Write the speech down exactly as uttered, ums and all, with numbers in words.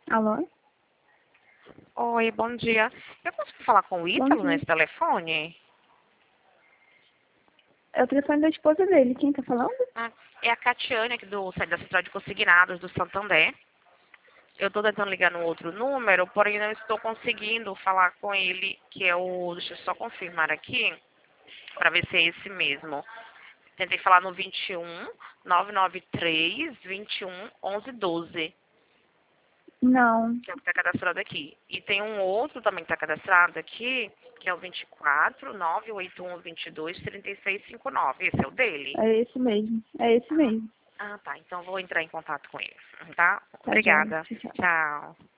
Alô? Oi, bom dia. Eu posso falar com o Bom Ítalo dia. nesse telefone? É o telefone da esposa dele. Quem tá falando? Ah, é a Catiane aqui do site da Central de Consignados do Santander. Eu estou tentando ligar no outro número, porém não estou conseguindo falar com ele, que é o... Deixa eu só confirmar aqui, para ver se é esse mesmo. Tentei falar no vinte e um, nove nove três, vinte e um, onze doze, Não. que é o que está cadastrado aqui. E tem um outro também que está cadastrado aqui, que é o vinte e quatro, nove oito um, vinte e dois, trinta e seis cinquenta e nove. Esse é o dele? É esse mesmo. É esse mesmo. Ah, tá. Então vou entrar em contato com ele, tá? Tá, joia. Obrigada. Tchau, tchau. Tchau.